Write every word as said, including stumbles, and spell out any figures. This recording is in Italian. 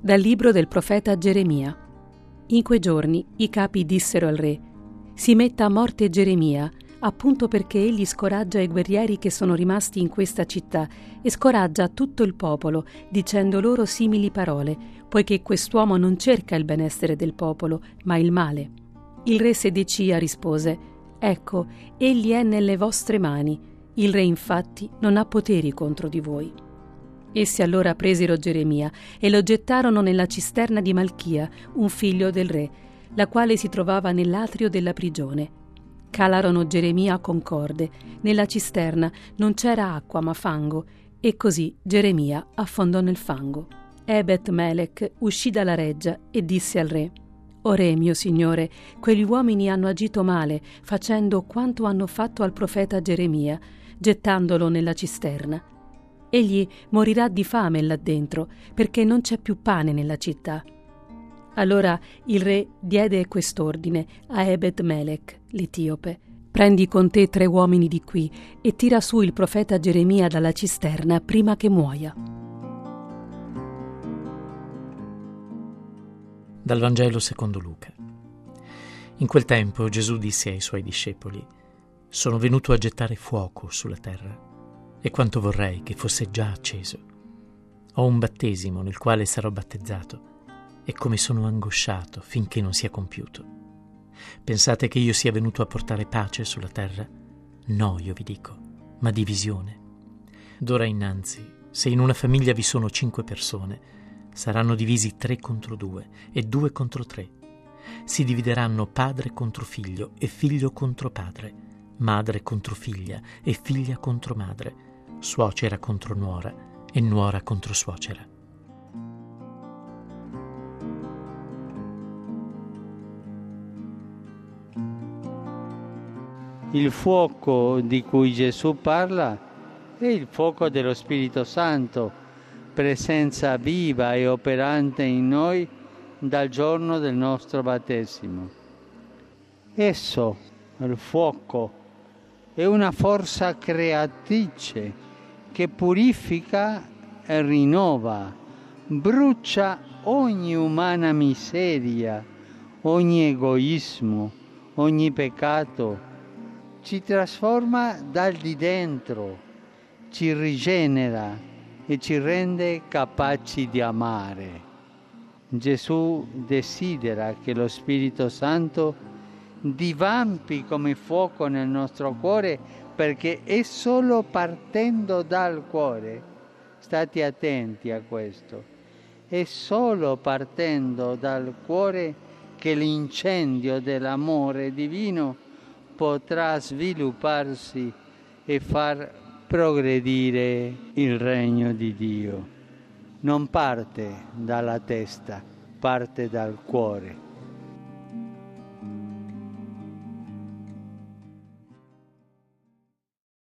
Dal libro del profeta Geremia. In quei giorni i capi dissero al re: si metta a morte Geremia, appunto perché egli scoraggia i guerrieri che sono rimasti in questa città e scoraggia tutto il popolo, dicendo loro simili parole, poiché quest'uomo non cerca il benessere del popolo, ma il male. Il re Sedecia rispose: ecco, egli è nelle vostre mani. Il re infatti non ha poteri contro di voi. Essi allora presero Geremia e lo gettarono nella cisterna di Malchia, un figlio del re, la quale si trovava nell'atrio della prigione. Calarono Geremia con corde. Nella cisterna non c'era acqua ma fango, e così Geremia affondò nel fango. Ebed Melech uscì dalla reggia e disse al re: «O re, mio signore, quegli uomini hanno agito male, facendo quanto hanno fatto al profeta Geremia, gettandolo nella cisterna. Egli morirà di fame là dentro, perché non c'è più pane nella città». Allora il re diede quest'ordine a Ebed Melech, l'etiope: «Prendi con te tre uomini di qui e tira su il profeta Geremia dalla cisterna prima che muoia». Dal Vangelo secondo Luca. In quel tempo Gesù disse ai suoi discepoli: «Sono venuto a gettare fuoco sulla terra, e quanto vorrei che fosse già acceso. Ho un battesimo nel quale sarò battezzato, e come sono angosciato finché non sia compiuto. Pensate che io sia venuto a portare pace sulla terra? No, io vi dico, ma divisione. D'ora innanzi, se in una famiglia vi sono cinque persone, saranno divisi tre contro due e due contro tre. Si divideranno padre contro figlio e figlio contro padre, madre contro figlia e figlia contro madre, suocera contro nuora e nuora contro suocera». Il fuoco di cui Gesù parla è il fuoco dello Spirito Santo, presenza viva e operante in noi dal giorno del nostro battesimo. Esso, il fuoco, è una forza creatrice che purifica e rinnova, brucia ogni umana miseria, ogni egoismo, ogni peccato, ci trasforma dal di dentro, ci rigenera e ci rende capaci di amare. Gesù desidera che lo Spirito Santo divampi come fuoco nel nostro cuore, perché è solo partendo dal cuore, state attenti a questo, è solo partendo dal cuore che l'incendio dell'amore divino potrà svilupparsi e far progredire il regno di Dio. Non parte dalla testa, parte dal cuore.